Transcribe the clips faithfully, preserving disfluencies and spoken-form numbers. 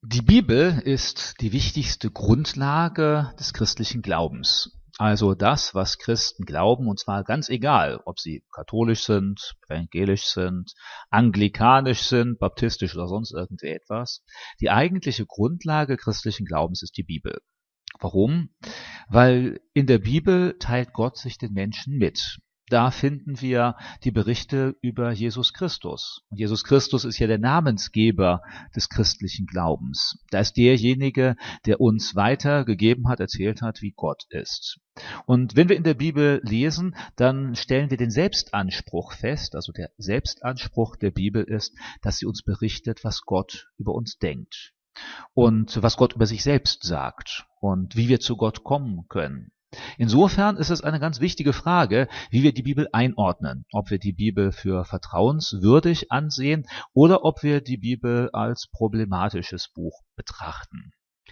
Die Bibel ist die wichtigste Grundlage des christlichen Glaubens. Also das, was Christen glauben, und zwar ganz egal, ob sie katholisch sind, evangelisch sind, anglikanisch sind, baptistisch oder sonst irgendetwas. Die eigentliche Grundlage christlichen Glaubens ist die Bibel. Warum? Weil in der Bibel teilt Gott sich den Menschen mit. Da finden wir die Berichte über Jesus Christus. Und Jesus Christus ist ja der Namensgeber des christlichen Glaubens. Da ist derjenige, der uns weitergegeben hat, erzählt hat, wie Gott ist. Und wenn wir in der Bibel lesen, dann stellen wir den Selbstanspruch fest. Also der Selbstanspruch der Bibel ist, dass sie uns berichtet, was Gott über uns denkt. Und was Gott über sich selbst sagt. Und wie wir zu Gott kommen können. Insofern ist es eine ganz wichtige Frage, wie wir die Bibel einordnen, ob wir die Bibel für vertrauenswürdig ansehen oder ob wir die Bibel als problematisches Buch betrachten.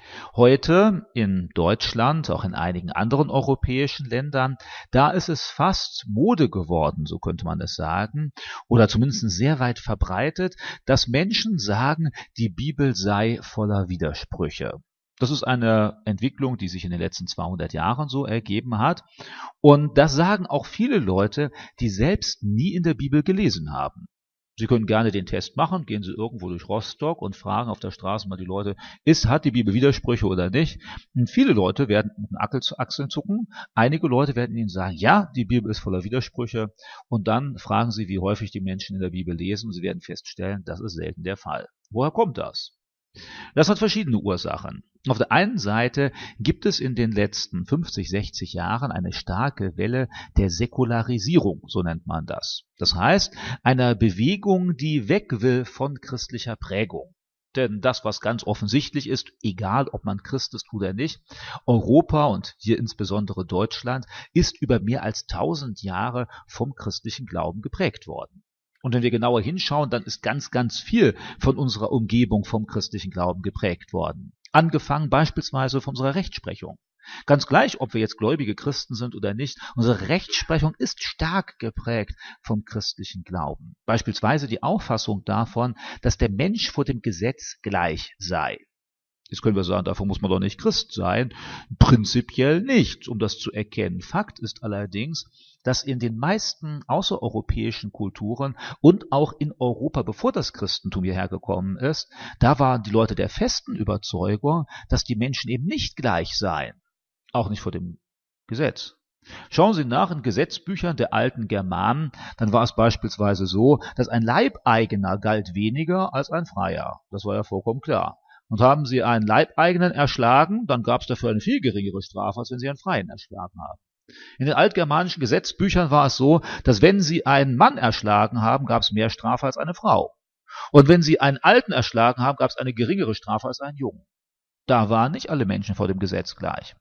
Heute in Deutschland, auch in einigen anderen europäischen Ländern, da ist es fast Mode geworden, so könnte man es sagen, oder zumindest sehr weit verbreitet, dass Menschen sagen, die Bibel sei voller Widersprüche. Das ist eine Entwicklung, die sich in den letzten zweihundert Jahren so ergeben hat. Und das sagen auch viele Leute, die selbst nie in der Bibel gelesen haben. Sie können gerne den Test machen, gehen Sie irgendwo durch Rostock und fragen auf der Straße mal die Leute, ist, hat die Bibel Widersprüche oder nicht? Und viele Leute werden mit den Achseln zucken, einige Leute werden Ihnen sagen, ja, die Bibel ist voller Widersprüche. Und dann fragen Sie, wie häufig die Menschen in der Bibel lesen, und Sie werden feststellen, das ist selten der Fall. Woher kommt das? Das hat verschiedene Ursachen. Auf der einen Seite gibt es in den letzten fünfzig, sechzig Jahren eine starke Welle der Säkularisierung, so nennt man das. Das heißt, einer Bewegung, die weg will von christlicher Prägung. Denn das, was ganz offensichtlich ist, egal ob man Christ ist oder nicht, Europa und hier insbesondere Deutschland ist über mehr als tausend Jahre vom christlichen Glauben geprägt worden. Und wenn wir genauer hinschauen, dann ist ganz, ganz viel von unserer Umgebung vom christlichen Glauben geprägt worden. Angefangen beispielsweise von unserer Rechtsprechung. Ganz gleich, ob wir jetzt gläubige Christen sind oder nicht, unsere Rechtsprechung ist stark geprägt vom christlichen Glauben. Beispielsweise die Auffassung davon, dass der Mensch vor dem Gesetz gleich sei. Jetzt können wir sagen, dafür muss man doch nicht Christ sein. Prinzipiell nicht, um das zu erkennen. Fakt ist allerdings, dass in den meisten außereuropäischen Kulturen und auch in Europa, bevor das Christentum hierher gekommen ist, da waren die Leute der festen Überzeugung, dass die Menschen eben nicht gleich seien. Auch nicht vor dem Gesetz. Schauen Sie nach in Gesetzbüchern der alten Germanen, dann war es beispielsweise so, dass ein Leibeigener galt weniger als ein Freier. Das war ja vollkommen klar. Und haben Sie einen Leibeigenen erschlagen, dann gab es dafür eine viel geringere Strafe, als wenn Sie einen Freien erschlagen haben. In den altgermanischen Gesetzbüchern war es so, dass wenn Sie einen Mann erschlagen haben, gab es mehr Strafe als eine Frau. Und wenn Sie einen Alten erschlagen haben, gab es eine geringere Strafe als einen Jungen. Da waren nicht alle Menschen vor dem Gesetz gleich.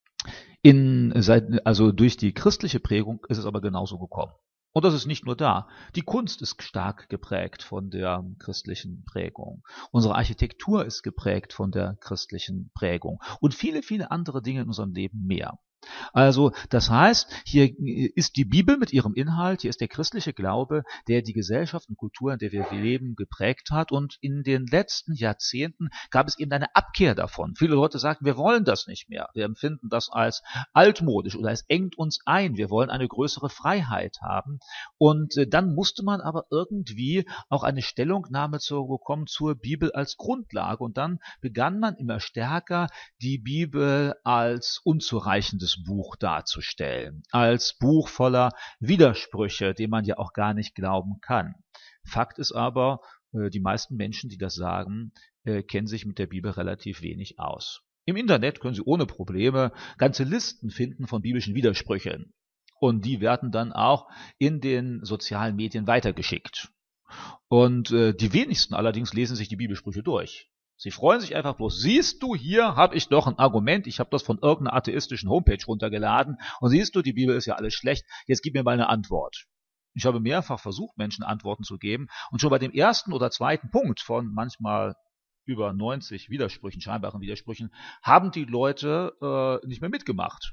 In, also durch die christliche Prägung ist es aber genauso gekommen. Und das ist nicht nur da. Die Kunst ist stark geprägt von der christlichen Prägung. Unsere Architektur ist geprägt von der christlichen Prägung. Und viele, viele andere Dinge in unserem Leben mehr. Also, das heißt, hier ist die Bibel mit ihrem Inhalt, hier ist der christliche Glaube, der die Gesellschaft und Kultur, in der wir leben, geprägt hat. Und in den letzten Jahrzehnten gab es eben eine Abkehr davon. Viele Leute sagten, wir wollen das nicht mehr. Wir empfinden das als altmodisch oder es engt uns ein. Wir wollen eine größere Freiheit haben. Und dann musste man aber irgendwie auch eine Stellungnahme zu bekommen zur Bibel als Grundlage. Und dann begann man immer stärker, die Bibel als unzureichendes Buch darzustellen, als Buch voller Widersprüche, dem man ja auch gar nicht glauben kann. Fakt ist aber, die meisten Menschen, die das sagen, kennen sich mit der Bibel relativ wenig aus. Im Internet können Sie ohne Probleme ganze Listen finden von biblischen Widersprüchen und die werden dann auch in den sozialen Medien weitergeschickt. Und die wenigsten allerdings lesen sich die Bibelsprüche durch. Sie freuen sich einfach bloß, siehst du, hier habe ich doch ein Argument, ich habe das von irgendeiner atheistischen Homepage runtergeladen und siehst du, die Bibel ist ja alles schlecht, jetzt gib mir mal eine Antwort. Ich habe mehrfach versucht, Menschen Antworten zu geben und schon bei dem ersten oder zweiten Punkt von manchmal über neunzig Widersprüchen, scheinbaren Widersprüchen, haben die Leute äh, nicht mehr mitgemacht.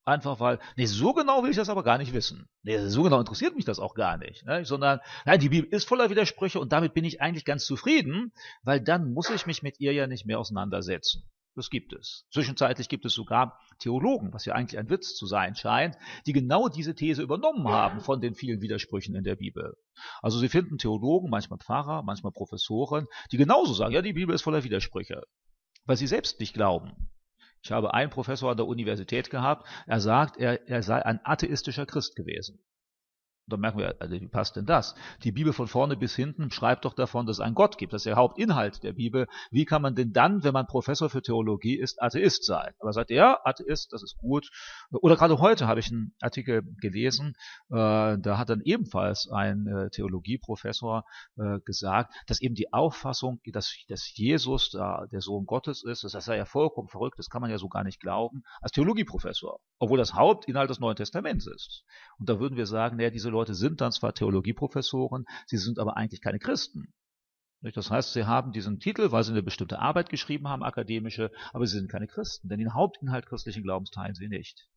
Einfach weil, nee, so genau will ich das aber gar nicht wissen. Nee, so genau interessiert mich das auch gar nicht. Ne? Sondern, nein, die Bibel ist voller Widersprüche und damit bin ich eigentlich ganz zufrieden, weil dann muss ich mich mit ihr ja nicht mehr auseinandersetzen. Das gibt es. Zwischenzeitlich gibt es sogar Theologen, was ja eigentlich ein Witz zu sein scheint, die genau diese These übernommen haben von den vielen Widersprüchen in der Bibel. Also Sie finden Theologen, manchmal Pfarrer, manchmal Professoren, die genauso sagen, ja, die Bibel ist voller Widersprüche, weil sie selbst nicht glauben. Ich habe einen Professor an der Universität gehabt, er sagt, er, er sei ein atheistischer Christ gewesen. Und dann merken wir, also wie passt denn das? Die Bibel von vorne bis hinten schreibt doch davon, dass es einen Gott gibt. Das ist der Hauptinhalt der Bibel. Wie kann man denn dann, wenn man Professor für Theologie ist, Atheist sein? Aber sagt er, ja, Atheist, das ist gut. Oder gerade heute habe ich einen Artikel gelesen, äh, da hat dann ebenfalls ein äh, Theologieprofessor äh, gesagt, dass eben die Auffassung, dass, dass Jesus da der Sohn Gottes ist, das sei ja vollkommen verrückt, das kann man ja so gar nicht glauben, als Theologieprofessor, obwohl das Hauptinhalt des Neuen Testaments ist. Und da würden wir sagen, naja, diese Leute sind dann zwar Theologieprofessoren, sie sind aber eigentlich keine Christen. Das heißt, sie haben diesen Titel, weil sie eine bestimmte Arbeit geschrieben haben, akademische, aber sie sind keine Christen, denn den Hauptinhalt christlichen Glaubens teilen sie nicht.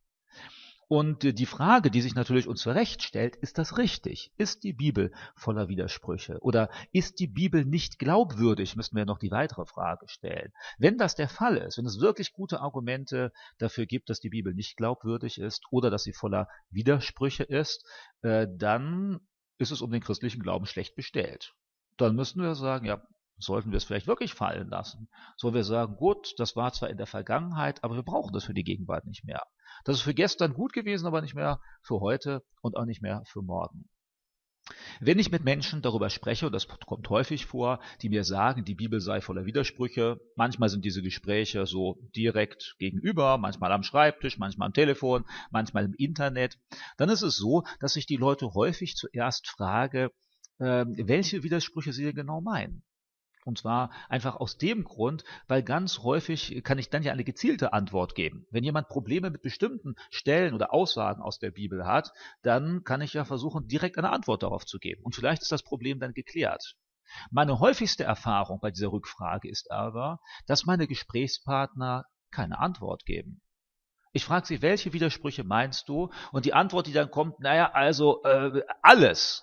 Und die Frage, die sich natürlich uns zurecht stellt, ist das richtig? Ist die Bibel voller Widersprüche? Oder ist die Bibel nicht glaubwürdig? Müssen wir noch die weitere Frage stellen. Wenn das der Fall ist, wenn es wirklich gute Argumente dafür gibt, dass die Bibel nicht glaubwürdig ist oder dass sie voller Widersprüche ist, äh, dann ist es um den christlichen Glauben schlecht bestellt. Dann müssen wir sagen, ja, sollten wir es vielleicht wirklich fallen lassen? Sollen wir sagen, gut, das war zwar in der Vergangenheit, aber wir brauchen das für die Gegenwart nicht mehr. Das ist für gestern gut gewesen, aber nicht mehr für heute und auch nicht mehr für morgen. Wenn ich mit Menschen darüber spreche, und das kommt häufig vor, die mir sagen, die Bibel sei voller Widersprüche, manchmal sind diese Gespräche so direkt gegenüber, manchmal am Schreibtisch, manchmal am Telefon, manchmal im Internet, dann ist es so, dass ich die Leute häufig zuerst frage, äh, welche Widersprüche sie denn genau meinen. Und zwar einfach aus dem Grund, weil ganz häufig kann ich dann ja eine gezielte Antwort geben. Wenn jemand Probleme mit bestimmten Stellen oder Aussagen aus der Bibel hat, dann kann ich ja versuchen, direkt eine Antwort darauf zu geben. Und vielleicht ist das Problem dann geklärt. Meine häufigste Erfahrung bei dieser Rückfrage ist aber, dass meine Gesprächspartner keine Antwort geben. Ich frage sie, welche Widersprüche meinst du? Und die Antwort, die dann kommt, naja, also äh, alles.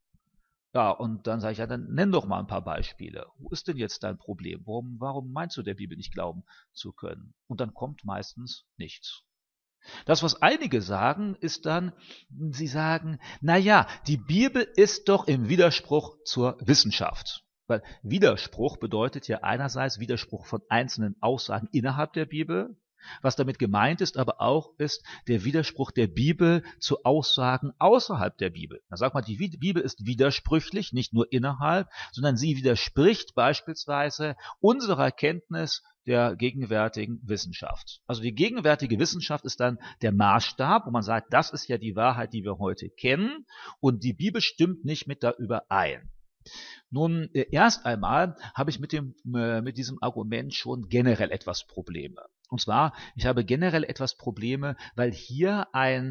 Ja, und dann sage ich, ja, dann nenn doch mal ein paar Beispiele. Wo ist denn jetzt dein Problem? Warum, warum meinst du, der Bibel nicht glauben zu können? Und dann kommt meistens nichts. Das, was einige sagen, ist dann, sie sagen, na ja, die Bibel ist doch im Widerspruch zur Wissenschaft. Weil Widerspruch bedeutet ja einerseits Widerspruch von einzelnen Aussagen innerhalb der Bibel. Was damit gemeint ist, aber auch ist der Widerspruch der Bibel zu Aussagen außerhalb der Bibel. Da sagt man, die Bibel ist widersprüchlich, nicht nur innerhalb, sondern sie widerspricht beispielsweise unserer Kenntnis der gegenwärtigen Wissenschaft. Also die gegenwärtige Wissenschaft ist dann der Maßstab, wo man sagt, das ist ja die Wahrheit, die wir heute kennen, und die Bibel stimmt nicht mit da überein. Nun, erst einmal habe ich mit, dem, äh, mit diesem Argument schon generell etwas Probleme. Und zwar, ich habe generell etwas Probleme, weil hier ein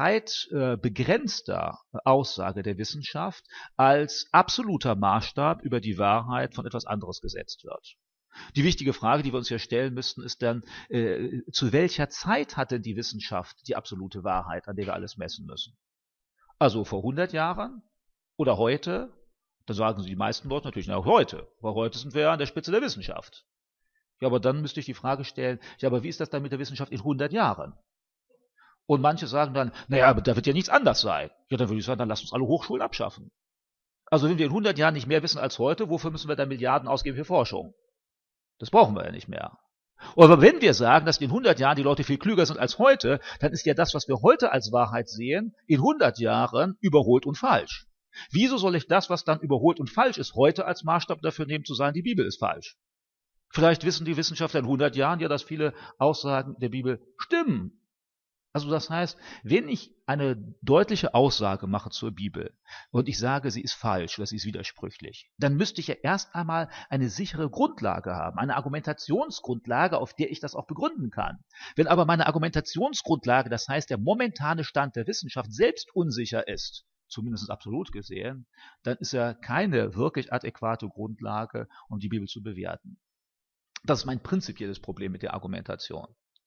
zeitbegrenzter äh, Aussage der Wissenschaft als absoluter Maßstab über die Wahrheit von etwas anderes gesetzt wird. Die wichtige Frage, die wir uns hier stellen müssten, ist dann, äh, zu welcher Zeit hat denn die Wissenschaft die absolute Wahrheit, an der wir alles messen müssen? Also vor hundert Jahren oder heute? Da sagen die meisten Leute natürlich, na, heute, weil heute sind wir ja an der Spitze der Wissenschaft. Ja, aber dann müsste ich die Frage stellen, ja, aber wie ist das dann mit der Wissenschaft in hundert Jahren? Und manche sagen dann, naja, aber da wird ja nichts anders sein. Ja, dann würde ich sagen, dann lasst uns alle Hochschulen abschaffen. Also wenn wir in hundert Jahren nicht mehr wissen als heute, wofür müssen wir dann Milliarden ausgeben für Forschung? Das brauchen wir ja nicht mehr. Aber wenn wir sagen, dass in hundert Jahren die Leute viel klüger sind als heute, dann ist ja das, was wir heute als Wahrheit sehen, in hundert Jahren überholt und falsch. Wieso soll ich das, was dann überholt und falsch ist, heute als Maßstab dafür nehmen, zu sagen, die Bibel ist falsch? Vielleicht wissen die Wissenschaftler in hundert Jahren ja, dass viele Aussagen der Bibel stimmen. Also das heißt, wenn ich eine deutliche Aussage mache zur Bibel und ich sage, sie ist falsch oder sie ist widersprüchlich, dann müsste ich ja erst einmal eine sichere Grundlage haben, eine Argumentationsgrundlage, auf der ich das auch begründen kann. Wenn aber meine Argumentationsgrundlage, das heißt der momentane Stand der Wissenschaft, selbst unsicher ist, zumindest absolut gesehen, dann ist ja keine wirklich adäquate Grundlage, um die Bibel zu bewerten. Das ist mein prinzipielles Problem mit der Argumentation.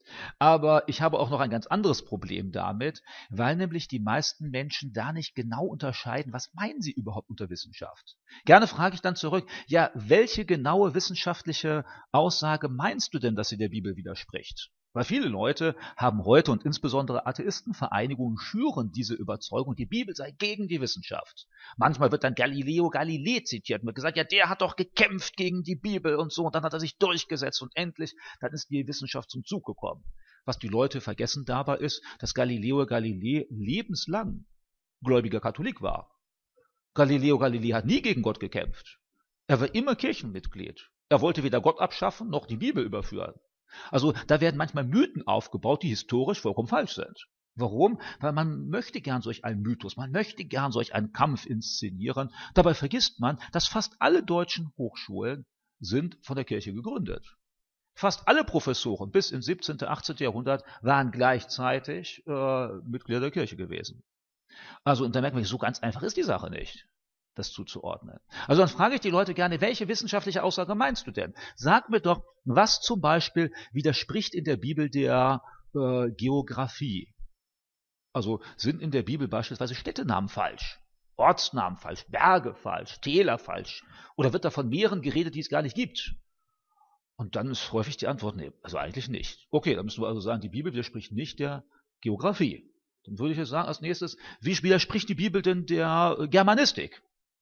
Aber ich habe auch noch ein ganz anderes Problem damit, weil nämlich die meisten Menschen da nicht genau unterscheiden, was meinen sie überhaupt unter Wissenschaft. Gerne frage ich dann zurück, ja, welche genaue wissenschaftliche Aussage meinst du denn, dass sie der Bibel widerspricht? Weil viele Leute haben heute und insbesondere Atheistenvereinigungen schüren diese Überzeugung, die Bibel sei gegen die Wissenschaft. Manchmal wird dann Galileo Galilei zitiert und wird gesagt, ja, der hat doch gekämpft gegen die Bibel und so und dann hat er sich durchgesetzt und endlich, dann ist die Wissenschaft zum Zug gekommen. Was die Leute vergessen dabei ist, dass Galileo Galilei lebenslang gläubiger Katholik war. Galileo Galilei hat nie gegen Gott gekämpft. Er war immer Kirchenmitglied. Er wollte weder Gott abschaffen noch die Bibel überführen. Also da werden manchmal Mythen aufgebaut, die historisch vollkommen falsch sind. Warum? Weil man möchte gern solch einen Mythos, man möchte gern solch einen Kampf inszenieren. Dabei vergisst man, dass fast alle deutschen Hochschulen sind von der Kirche gegründet. Fast alle Professoren bis ins siebzehnten, achtzehnten Jahrhundert waren gleichzeitig äh, Mitglieder der Kirche gewesen. Also, und da merkt man, so ganz einfach ist die Sache nicht, das zuzuordnen. Also dann frage ich die Leute gerne, welche wissenschaftliche Aussage meinst du denn? Sag mir doch, was zum Beispiel widerspricht in der Bibel der äh, Geografie? Also sind in der Bibel beispielsweise Städtenamen falsch, Ortsnamen falsch, Berge falsch, Täler falsch? Oder wird da von Meeren geredet, die es gar nicht gibt? Und dann ist häufig die Antwort, nee, also eigentlich nicht. Okay, dann müssen wir also sagen, die Bibel widerspricht nicht der Geografie. Dann würde ich jetzt sagen als nächstes, wie widerspricht die Bibel denn der Germanistik?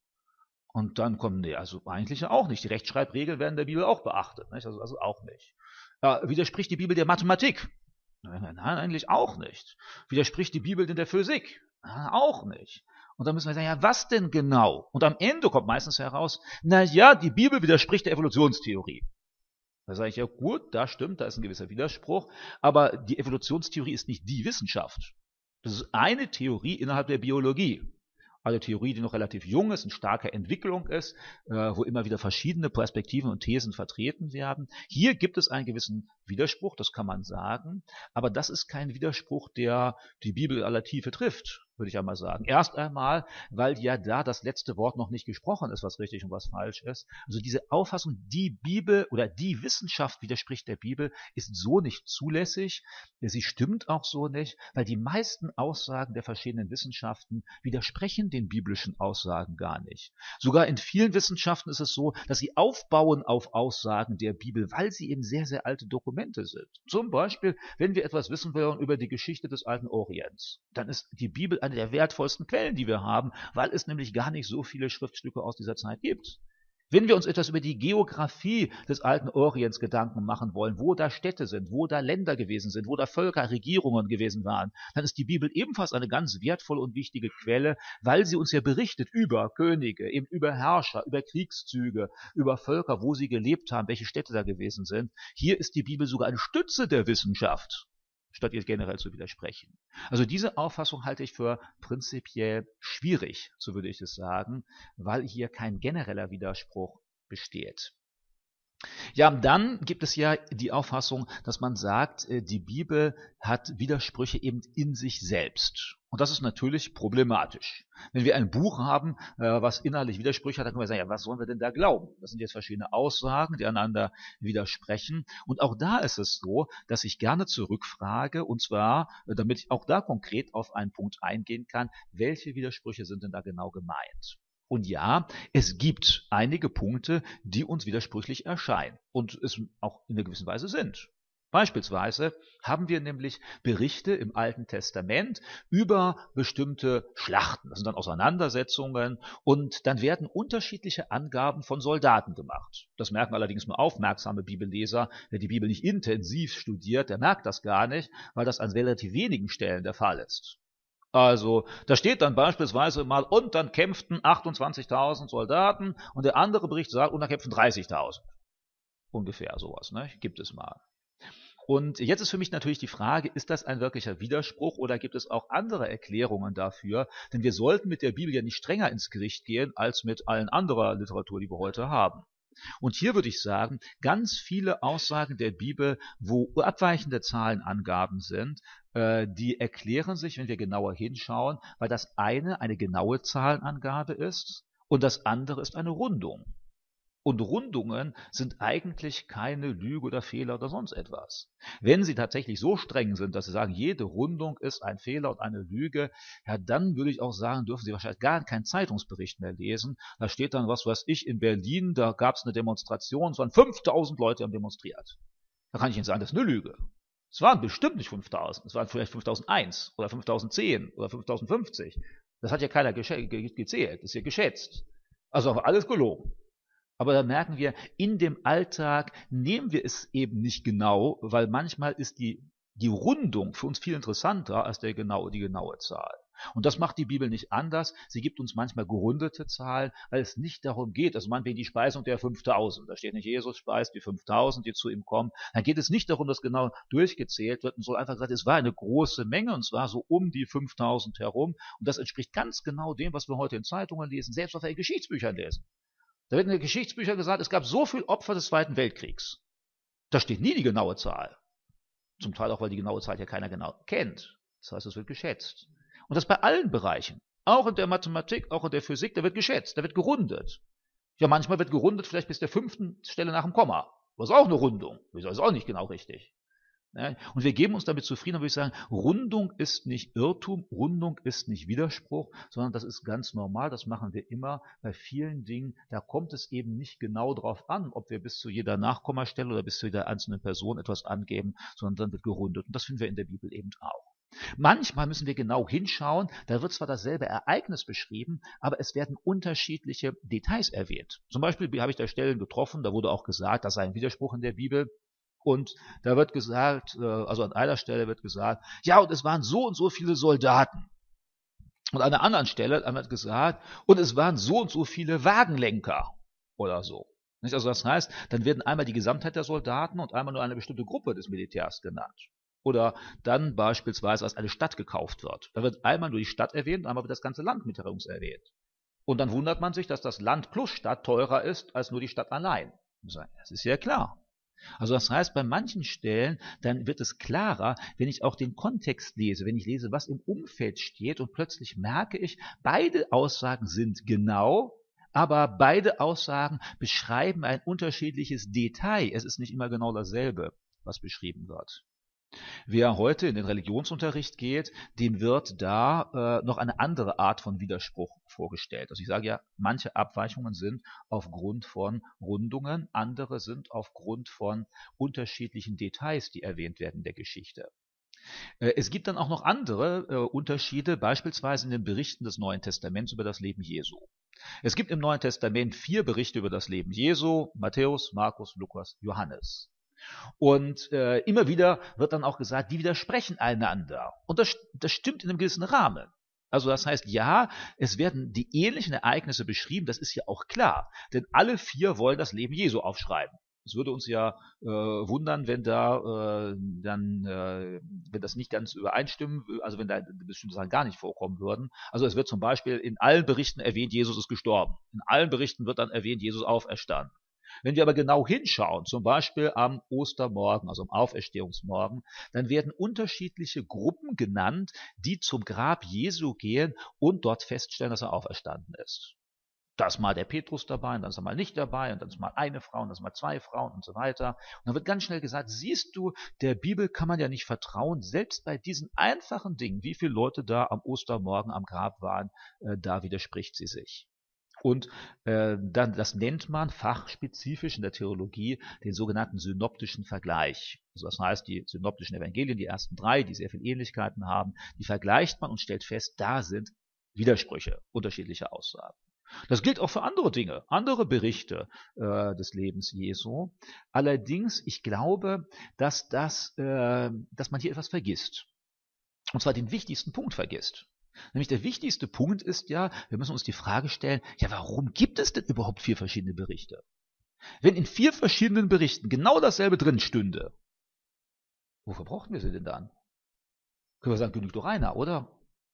Und dann kommen, nee, also eigentlich auch nicht. Die Rechtschreibregeln werden der Bibel auch beachtet, nicht? Also, also auch nicht. Ja, widerspricht die Bibel der Mathematik? Nein, eigentlich auch nicht. Widerspricht die Bibel denn der Physik? Nein, auch nicht. Und dann müssen wir sagen, ja, was denn genau? Und am Ende kommt meistens heraus, na ja, die Bibel widerspricht der Evolutionstheorie. Da sage ich, ja gut, da stimmt, da ist ein gewisser Widerspruch, aber die Evolutionstheorie ist nicht die Wissenschaft. Das ist eine Theorie innerhalb der Biologie. Eine Theorie, die noch relativ jung ist, in starker Entwicklung ist, äh, wo immer wieder verschiedene Perspektiven und Thesen vertreten werden. Hier gibt es einen gewissen Widerspruch, das kann man sagen, aber das ist kein Widerspruch, der die Bibel aller Tiefe trifft, würde ich einmal sagen. Erst einmal, weil ja da das letzte Wort noch nicht gesprochen ist, was richtig und was falsch ist. Also diese Auffassung, die Bibel oder die Wissenschaft widerspricht der Bibel, ist so nicht zulässig. Sie stimmt auch so nicht, weil die meisten Aussagen der verschiedenen Wissenschaften widersprechen den biblischen Aussagen gar nicht. Sogar in vielen Wissenschaften ist es so, dass sie aufbauen auf Aussagen der Bibel, weil sie eben sehr, sehr alte Dokumente sind. Zum Beispiel, wenn wir etwas wissen wollen über die Geschichte des alten Orients, dann ist die Bibel eine der wertvollsten Quellen, die wir haben, weil es nämlich gar nicht so viele Schriftstücke aus dieser Zeit gibt. Wenn wir uns etwas über die Geografie des alten Orients Gedanken machen wollen, wo da Städte sind, wo da Länder gewesen sind, wo da Völker, Regierungen gewesen waren, dann ist die Bibel ebenfalls eine ganz wertvolle und wichtige Quelle, weil sie uns ja berichtet über Könige, eben über Herrscher, über Kriegszüge, über Völker, wo sie gelebt haben, welche Städte da gewesen sind. Hier ist die Bibel sogar eine Stütze der Wissenschaft, statt ihr generell zu widersprechen. Also diese Auffassung halte ich für prinzipiell schwierig, so würde ich es sagen, weil hier kein genereller Widerspruch besteht. Ja, dann gibt es ja die Auffassung, dass man sagt, die Bibel hat Widersprüche eben in sich selbst. Und das ist natürlich problematisch. Wenn wir ein Buch haben, was inhaltlich Widersprüche hat, dann können wir sagen, ja, was sollen wir denn da glauben? Das sind jetzt verschiedene Aussagen, die einander widersprechen. Und auch da ist es so, dass ich gerne zurückfrage, und zwar, damit ich auch da konkret auf einen Punkt eingehen kann, welche Widersprüche sind denn da genau gemeint? Und ja, es gibt einige Punkte, die uns widersprüchlich erscheinen und es auch in einer gewissen Weise sind. Beispielsweise haben wir nämlich Berichte im Alten Testament über bestimmte Schlachten. Das sind dann Auseinandersetzungen und dann werden unterschiedliche Angaben von Soldaten gemacht. Das merken allerdings nur aufmerksame Bibelleser. Wer die Bibel nicht intensiv studiert, der merkt das gar nicht, weil das an relativ wenigen Stellen der Fall ist. Also, da steht dann beispielsweise mal, und dann kämpften achtundzwanzigtausend Soldaten und der andere Bericht sagt, und dann kämpften dreißigtausend. Ungefähr sowas, ne? Gibt es mal. Und jetzt ist für mich natürlich die Frage, ist das ein wirklicher Widerspruch oder gibt es auch andere Erklärungen dafür? Denn wir sollten mit der Bibel ja nicht strenger ins Gericht gehen, als mit allen anderer Literatur, die wir heute haben. Und hier würde ich sagen, ganz viele Aussagen der Bibel, wo abweichende Zahlenangaben sind, äh, die erklären sich, wenn wir genauer hinschauen, weil das eine eine genaue Zahlenangabe ist und das andere ist eine Rundung. Und Rundungen sind eigentlich keine Lüge oder Fehler oder sonst etwas. Wenn sie tatsächlich so streng sind, dass sie sagen, jede Rundung ist ein Fehler und eine Lüge, ja, dann würde ich auch sagen, dürfen Sie wahrscheinlich gar keinen Zeitungsbericht mehr lesen. Da steht dann, was weiß ich, in Berlin, da gab es eine Demonstration, es waren fünftausend Leute, die haben demonstriert. Da kann ich Ihnen sagen, das ist eine Lüge. Es waren bestimmt nicht fünftausend, es waren vielleicht fünftausendeins oder fünftausendzehn oder fünftausendfünfzig. Das hat ja keiner gezählt, das ist ja geschätzt. Also aber alles gelogen. Aber da merken wir, in dem Alltag nehmen wir es eben nicht genau, weil manchmal ist die, die Rundung für uns viel interessanter als der genaue, die genaue Zahl. Und das macht die Bibel nicht anders. Sie gibt uns manchmal gerundete Zahlen, weil es nicht darum geht, also meinetwegen die Speisung der fünftausend, da steht nicht, Jesus speist die fünftausend, die zu ihm kommen. Dann geht es nicht darum, dass genau durchgezählt wird und so einfach gesagt, es war eine große Menge und zwar so um die fünftausend herum. Und das entspricht ganz genau dem, was wir heute in Zeitungen lesen, selbst was wir in Geschichtsbüchern lesen. Da wird in den Geschichtsbüchern gesagt, es gab so viele Opfer des Zweiten Weltkriegs. Da steht nie die genaue Zahl. Zum Teil auch, weil die genaue Zahl ja keiner genau kennt. Das heißt, es wird geschätzt. Und das bei allen Bereichen. Auch in der Mathematik, auch in der Physik, da wird geschätzt, da wird gerundet. Ja, manchmal wird gerundet vielleicht bis der fünften Stelle nach dem Komma. Das ist auch eine Rundung. Das ist auch nicht genau richtig. Und wir geben uns damit zufrieden, würde ich sagen, Rundung ist nicht Irrtum, Rundung ist nicht Widerspruch, sondern das ist ganz normal, das machen wir immer bei vielen Dingen. Da kommt es eben nicht genau darauf an, ob wir bis zu jeder Nachkommastelle oder bis zu jeder einzelnen Person etwas angeben, sondern dann wird gerundet. Und das finden wir in der Bibel eben auch. Manchmal müssen wir genau hinschauen, da wird zwar dasselbe Ereignis beschrieben, aber es werden unterschiedliche Details erwähnt. Zum Beispiel habe ich da Stellen getroffen, da wurde auch gesagt, das sei ein Widerspruch in der Bibel. Und da wird gesagt, also an einer Stelle wird gesagt, ja, und es waren so und so viele Soldaten. Und an einer anderen Stelle wird gesagt, und es waren so und so viele Wagenlenker oder so. Also das heißt, dann werden einmal die Gesamtheit der Soldaten und einmal nur eine bestimmte Gruppe des Militärs genannt. Oder dann beispielsweise, als eine Stadt gekauft wird. Da wird einmal nur die Stadt erwähnt, einmal wird das ganze Land mit erwähnt. Und dann wundert man sich, dass das Land plus Stadt teurer ist als nur die Stadt allein. Das ist ja klar. Also das heißt, bei manchen Stellen, dann wird es klarer, wenn ich auch den Kontext lese, wenn ich lese, was im Umfeld steht und plötzlich merke ich, beide Aussagen sind genau, aber beide Aussagen beschreiben ein unterschiedliches Detail. Es ist nicht immer genau dasselbe, was beschrieben wird. Wer heute in den Religionsunterricht geht, dem wird da äh, noch eine andere Art von Widerspruch vorgestellt. Also ich sage ja, manche Abweichungen sind aufgrund von Rundungen, andere sind aufgrund von unterschiedlichen Details, die erwähnt werden in der Geschichte. Äh, es gibt dann auch noch andere äh, Unterschiede, beispielsweise in den Berichten des Neuen Testaments über das Leben Jesu. Es gibt im Neuen Testament vier Berichte über das Leben Jesu: Matthäus, Markus, Lukas, Johannes. Und äh, immer wieder wird dann auch gesagt, die widersprechen einander. Und das, das stimmt in einem gewissen Rahmen. Also das heißt, ja, es werden die ähnlichen Ereignisse beschrieben, das ist ja auch klar. Denn alle vier wollen das Leben Jesu aufschreiben. Es würde uns ja äh, wundern, wenn da äh, dann, äh, wenn das nicht ganz übereinstimmen, also wenn da bestimmte Sachen gar nicht vorkommen würden. Also es wird zum Beispiel in allen Berichten erwähnt, Jesus ist gestorben. In allen Berichten wird dann erwähnt, Jesus auferstanden. Wenn wir aber genau hinschauen, zum Beispiel am Ostermorgen, also am Auferstehungsmorgen, dann werden unterschiedliche Gruppen genannt, die zum Grab Jesu gehen und dort feststellen, dass er auferstanden ist. Da ist mal der Petrus dabei, und dann ist er mal nicht dabei, und dann ist mal eine Frau, und dann ist mal zwei Frauen und so weiter. Und dann wird ganz schnell gesagt, siehst du, der Bibel kann man ja nicht vertrauen, selbst bei diesen einfachen Dingen, wie viele Leute da am Ostermorgen am Grab waren, äh, da widerspricht sie sich. Und äh, dann, das nennt man fachspezifisch in der Theologie den sogenannten synoptischen Vergleich. Also das heißt, die synoptischen Evangelien, die ersten drei, die sehr viele Ähnlichkeiten haben, die vergleicht man und stellt fest, da sind Widersprüche, unterschiedliche Aussagen. Das gilt auch für andere Dinge, andere Berichte äh, des Lebens Jesu. Allerdings, ich glaube, dass, das, äh, dass man hier etwas vergisst. Und zwar den wichtigsten Punkt vergisst. Nämlich der wichtigste Punkt ist ja, wir müssen uns die Frage stellen, ja, warum gibt es denn überhaupt vier verschiedene Berichte? Wenn in vier verschiedenen Berichten genau dasselbe drin stünde, wofür brauchten wir sie denn dann? Können wir sagen, genügt doch einer, oder?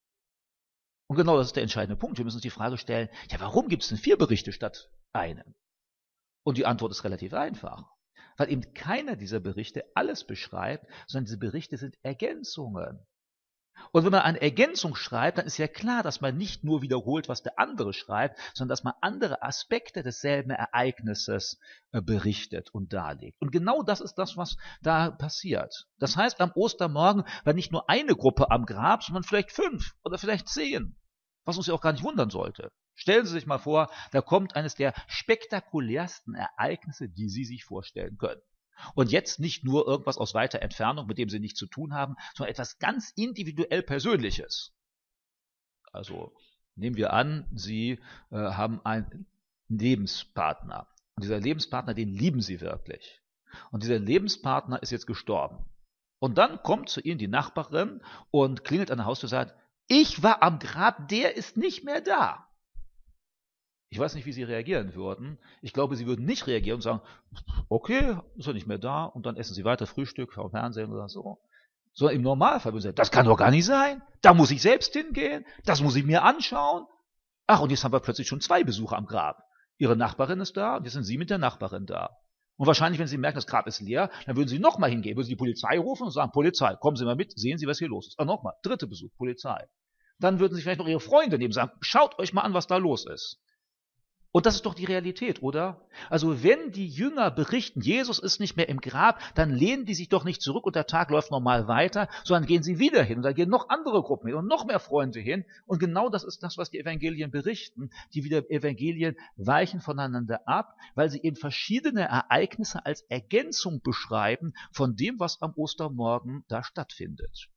Und genau das ist der entscheidende Punkt. Wir müssen uns die Frage stellen, ja, warum gibt es denn vier Berichte statt einem? Und die Antwort ist relativ einfach. Weil eben keiner dieser Berichte alles beschreibt, sondern diese Berichte sind Ergänzungen. Und wenn man eine Ergänzung schreibt, dann ist ja klar, dass man nicht nur wiederholt, was der andere schreibt, sondern dass man andere Aspekte desselben Ereignisses äh, berichtet und darlegt. Und genau das ist das, was da passiert. Das heißt, am Ostermorgen war nicht nur eine Gruppe am Grab, sondern vielleicht fünf oder vielleicht zehn, was uns ja auch gar nicht wundern sollte. Stellen Sie sich mal vor, da kommt eines der spektakulärsten Ereignisse, die Sie sich vorstellen können. Und jetzt nicht nur irgendwas aus weiter Entfernung, mit dem Sie nichts zu tun haben, sondern etwas ganz individuell Persönliches. Also nehmen wir an, Sie äh, haben einen Lebenspartner. Und dieser Lebenspartner, den lieben Sie wirklich. Und dieser Lebenspartner ist jetzt gestorben. Und dann kommt zu Ihnen die Nachbarin und klingelt an der Haustür und sagt, ich war am Grab, der ist nicht mehr da. Ich weiß nicht, wie Sie reagieren würden. Ich glaube, Sie würden nicht reagieren und sagen, okay, ist er nicht mehr da, und dann essen Sie weiter Frühstück vom Fernsehen oder so. Sondern im Normalfall würden Sie sagen, das kann doch gar nicht sein. Da muss ich selbst hingehen, das muss ich mir anschauen. Ach, und jetzt haben wir plötzlich schon zwei Besucher am Grab. Ihre Nachbarin ist da und jetzt sind Sie mit der Nachbarin da. Und wahrscheinlich, wenn Sie merken, das Grab ist leer, dann würden Sie nochmal hingehen, würden Sie die Polizei rufen und sagen, Polizei, kommen Sie mal mit, sehen Sie, was hier los ist. Ah, nochmal, dritter Besuch, Polizei. Dann würden Sie vielleicht noch Ihre Freunde nehmen und sagen, schaut euch mal an, was da los ist. Und das ist doch die Realität, oder? Also wenn die Jünger berichten, Jesus ist nicht mehr im Grab, dann lehnen die sich doch nicht zurück und der Tag läuft normal weiter, sondern gehen sie wieder hin und dann gehen noch andere Gruppen hin und noch mehr Freunde hin. Und genau das ist das, was die Evangelien berichten. Die wieder Evangelien weichen voneinander ab, weil sie eben verschiedene Ereignisse als Ergänzung beschreiben von dem, was am Ostermorgen da stattfindet.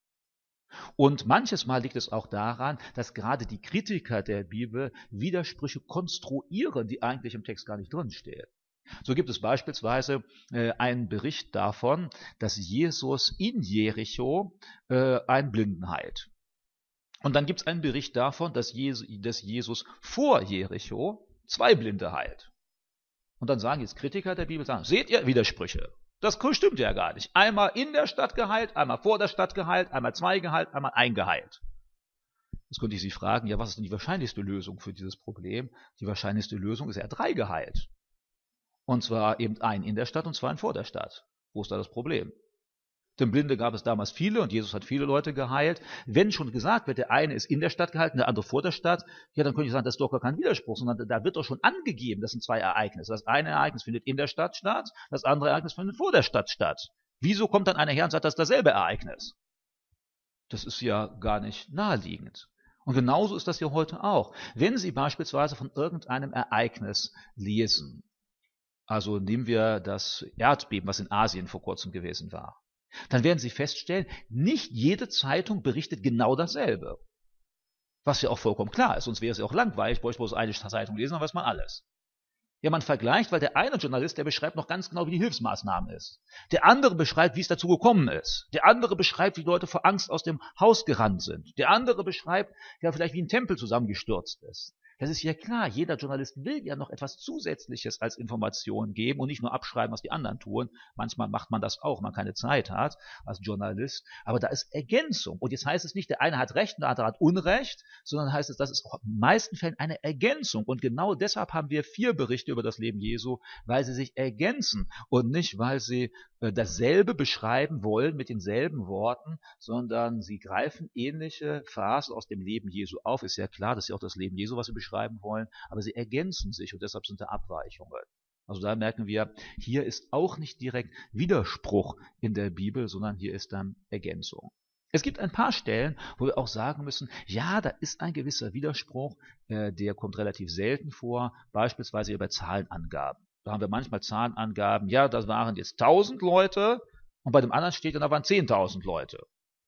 Und manches Mal liegt es auch daran, dass gerade die Kritiker der Bibel Widersprüche konstruieren, die eigentlich im Text gar nicht drinstehen. So gibt es beispielsweise äh, einen Bericht davon, dass Jesus in Jericho äh, einen Blinden heilt. Und dann gibt es einen Bericht davon, dass, Jesu, dass Jesus vor Jericho zwei Blinde heilt. Und dann sagen jetzt Kritiker der Bibel, sagen, seht ihr Widersprüche? Das stimmt ja gar nicht. Einmal in der Stadt geheilt, einmal vor der Stadt geheilt, einmal zwei geheilt, einmal ein geheilt. Jetzt könnte ich Sie fragen, ja, was ist denn die wahrscheinlichste Lösung für dieses Problem? Die wahrscheinlichste Lösung ist ja drei geheilt. Und zwar eben ein in der Stadt und zwei vor der Stadt. Wo ist da das Problem? Denn Blinde gab es damals viele und Jesus hat viele Leute geheilt. Wenn schon gesagt wird, der eine ist in der Stadt geheilt und der andere vor der Stadt, ja, dann könnte ich sagen, das ist doch gar kein Widerspruch, sondern da wird doch schon angegeben, das sind zwei Ereignisse. Das eine Ereignis findet in der Stadt statt, das andere Ereignis findet vor der Stadt statt. Wieso kommt dann einer her und sagt, das ist dasselbe Ereignis? Das ist ja gar nicht naheliegend. Und genauso ist das ja heute auch. Wenn Sie beispielsweise von irgendeinem Ereignis lesen, also nehmen wir das Erdbeben, was in Asien vor kurzem gewesen war, dann werden Sie feststellen, nicht jede Zeitung berichtet genau dasselbe. Was ja auch vollkommen klar ist, sonst wäre es ja auch langweilig, bräuchte bloß eine Zeitung lesen, dann weiß man alles. Ja, man vergleicht, weil der eine Journalist, der beschreibt noch ganz genau, wie die Hilfsmaßnahme ist. Der andere beschreibt, wie es dazu gekommen ist. Der andere beschreibt, wie Leute vor Angst aus dem Haus gerannt sind. Der andere beschreibt, ja, vielleicht wie ein Tempel zusammengestürzt ist. Das ist ja klar, jeder Journalist will ja noch etwas Zusätzliches als Information geben und nicht nur abschreiben, was die anderen tun. Manchmal macht man das auch, wenn man keine Zeit hat als Journalist. Aber da ist Ergänzung. Und jetzt heißt es nicht, der eine hat Recht und der andere hat Unrecht, sondern heißt es, das ist auch in den meisten Fällen eine Ergänzung. Und genau deshalb haben wir vier Berichte über das Leben Jesu, weil sie sich ergänzen und nicht, weil sie äh, dasselbe beschreiben wollen mit denselben Worten, sondern sie greifen ähnliche Phasen aus dem Leben Jesu auf. Ist ja klar, das ist ja auch das Leben Jesu, was sie beschreiben wollen, aber sie ergänzen sich und deshalb sind da Abweichungen. Also da merken wir, hier ist auch nicht direkt Widerspruch in der Bibel, sondern hier ist dann Ergänzung. Es gibt ein paar Stellen, wo wir auch sagen müssen, ja, da ist ein gewisser Widerspruch, äh, der kommt relativ selten vor, beispielsweise über Zahlenangaben. Da haben wir manchmal Zahlenangaben, ja, das waren jetzt tausend Leute und bei dem anderen steht dann, da waren zehntausend Leute.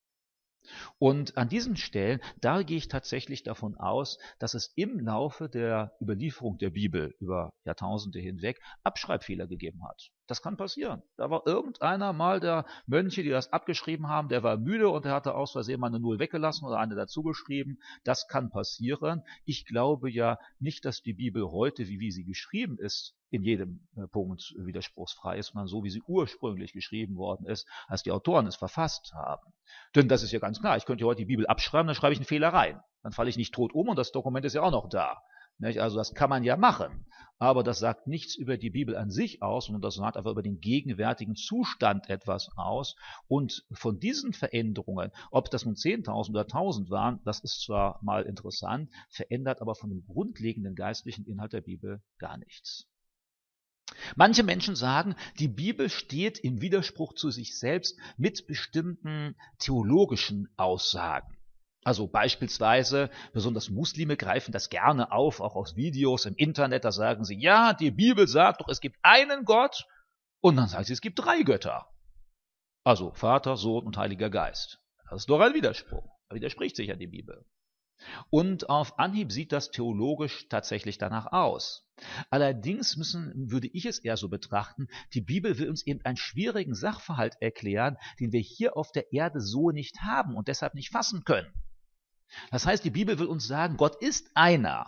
Und an diesen Stellen, da gehe ich tatsächlich davon aus, dass es im Laufe der Überlieferung der Bibel über Jahrtausende hinweg Abschreibfehler gegeben hat. Das kann passieren. Da war irgendeiner mal der Mönche, die das abgeschrieben haben, der war müde und der hatte aus Versehen mal eine Null weggelassen oder eine dazugeschrieben. Das kann passieren. Ich glaube ja nicht, dass die Bibel heute, wie, wie sie geschrieben ist, in jedem Punkt widerspruchsfrei ist, sondern so, wie sie ursprünglich geschrieben worden ist, als die Autoren es verfasst haben. Denn das ist ja ganz klar, ich könnte heute die Bibel abschreiben, dann schreibe ich einen Fehler rein. Dann falle ich nicht tot um und das Dokument ist ja auch noch da. Nicht? Also das kann man ja machen. Aber das sagt nichts über die Bibel an sich aus, sondern das sagt einfach über den gegenwärtigen Zustand etwas aus. Und von diesen Veränderungen, ob das nun zehntausend oder tausend waren, das ist zwar mal interessant, verändert aber von dem grundlegenden geistlichen Inhalt der Bibel gar nichts. Manche Menschen sagen, die Bibel steht im Widerspruch zu sich selbst mit bestimmten theologischen Aussagen. Also beispielsweise, besonders Muslime greifen das gerne auf, auch aus Videos im Internet, da sagen sie, ja, die Bibel sagt doch, es gibt einen Gott, und dann sagen sie, es gibt drei Götter. Also Vater, Sohn und Heiliger Geist. Das ist doch ein Widerspruch. Da widerspricht sich ja die Bibel. Und auf Anhieb sieht das theologisch tatsächlich danach aus. Allerdings müssen, würde ich es eher so betrachten, die Bibel will uns eben einen schwierigen Sachverhalt erklären, den wir hier auf der Erde so nicht haben und deshalb nicht fassen können. Das heißt, die Bibel will uns sagen, Gott ist einer,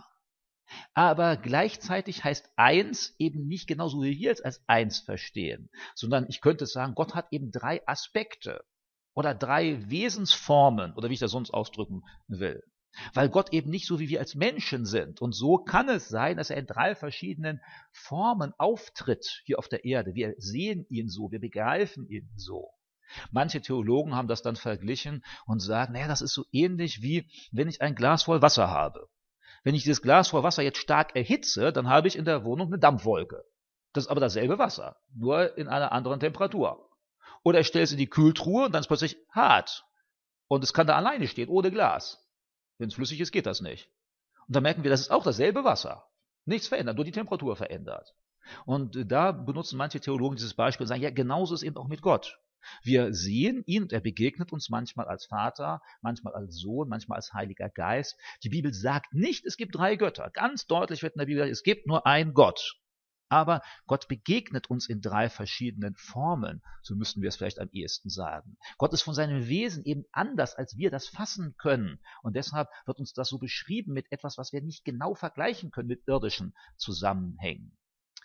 aber gleichzeitig heißt eins eben nicht genauso, wie wir es als eins verstehen, sondern ich könnte sagen, Gott hat eben drei Aspekte oder drei Wesensformen oder wie ich das sonst ausdrücken will. Weil Gott eben nicht so wie wir als Menschen sind. Und so kann es sein, dass er in drei verschiedenen Formen auftritt hier auf der Erde. Wir sehen ihn so, wir begreifen ihn so. Manche Theologen haben das dann verglichen und sagen, naja, das ist so ähnlich wie, wenn ich ein Glas voll Wasser habe. Wenn ich dieses Glas voll Wasser jetzt stark erhitze, dann habe ich in der Wohnung eine Dampfwolke. Das ist aber dasselbe Wasser, nur in einer anderen Temperatur. Oder ich stelle es in die Kühltruhe und dann ist es plötzlich hart. Und es kann da alleine stehen, ohne Glas. Wenn es flüssig ist, geht das nicht. Und dann merken wir, das ist auch dasselbe Wasser. Nichts verändert, nur die Temperatur verändert. Und da benutzen manche Theologen dieses Beispiel und sagen, ja, genauso ist es eben auch mit Gott. Wir sehen ihn und er begegnet uns manchmal als Vater, manchmal als Sohn, manchmal als Heiliger Geist. Die Bibel sagt nicht, es gibt drei Götter. Ganz deutlich wird in der Bibel gesagt, es gibt nur einen Gott. Aber Gott begegnet uns in drei verschiedenen Formen, so müssten wir es vielleicht am ehesten sagen. Gott ist von seinem Wesen eben anders, als wir das fassen können. Und deshalb wird uns das so beschrieben mit etwas, was wir nicht genau vergleichen können mit irdischen Zusammenhängen.